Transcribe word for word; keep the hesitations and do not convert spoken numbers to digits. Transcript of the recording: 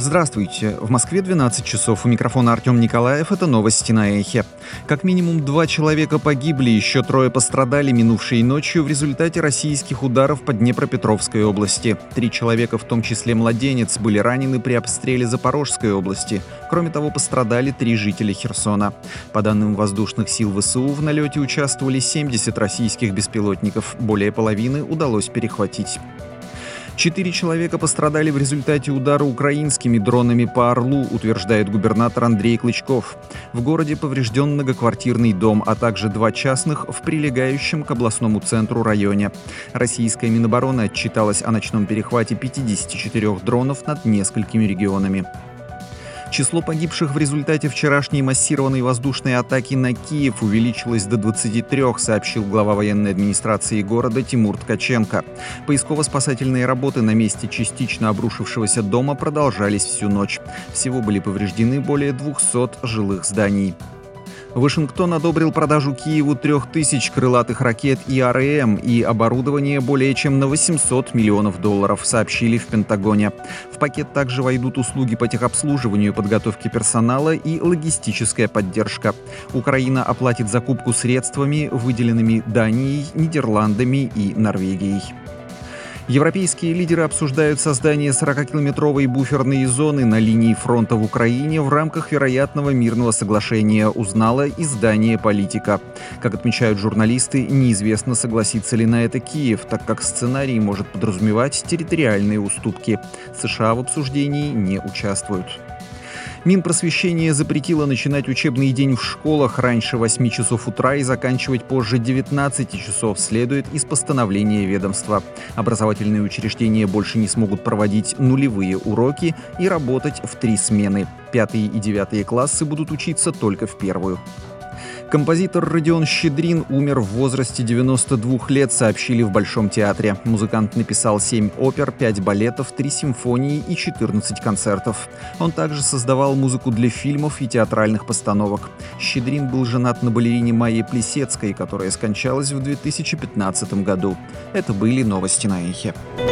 Здравствуйте. В Москве двенадцать часов. У микрофона Артем Николаев. Это новости на Эхе. Как минимум два человека погибли, еще трое пострадали минувшей ночью в результате российских ударов по Днепропетровской области. Три человека, в том числе младенец, были ранены при обстреле Запорожской области. Кроме того, пострадали три жителя Херсона. По данным воздушных сил ВСУ, в налете участвовали семьдесят российских беспилотников. Более половины удалось перехватить. Четыре человека пострадали в результате удара украинскими дронами по Орлу, утверждает губернатор Андрей Клычков. В городе поврежден многоквартирный дом, а также два частных в прилегающем к областному центру районе. Российская Минобороны отчиталась о ночном перехвате пятидесяти четырёх дронов над несколькими регионами. Число погибших в результате вчерашней массированной воздушной атаки на Киев увеличилось до двадцати трёх, сообщил глава военной администрации города Тимур Ткаченко. Поисково-спасательные работы на месте частично обрушившегося дома продолжались всю ночь. Всего были повреждены более двухсот жилых зданий. Вашингтон одобрил продажу Киеву трех тысяч крылатых ракет И Ар Эм и оборудование более чем на восемьсот миллионов долларов, сообщили в Пентагоне. В пакет также войдут услуги по техобслуживанию, подготовке персонала и логистическая поддержка. Украина оплатит закупку средствами, выделенными Данией, Нидерландами и Норвегией. Европейские лидеры обсуждают создание сорокакилометровой буферной зоны на линии фронта в Украине в рамках вероятного мирного соглашения, узнало издание «Политика». Как отмечают журналисты, неизвестно, согласится ли на это Киев, так как сценарий может подразумевать территориальные уступки. США в обсуждении не участвуют. Минпросвещение запретило начинать учебный день в школах раньше восьми часов утра и заканчивать позже девятнадцати часов, следует из постановления ведомства. Образовательные учреждения больше не смогут проводить нулевые уроки и работать в три смены. Пятые и девятые классы будут учиться только в первую. Композитор Родион Щедрин умер в возрасте девяноста двух лет, сообщили в Большом театре. Музыкант написал семь опер, пять балетов, три симфонии и четырнадцать концертов. Он также создавал музыку для фильмов и театральных постановок. Щедрин был женат на балерине Майе Плисецкой, которая скончалась в две тысячи пятнадцатом году. Это были новости на Эхе.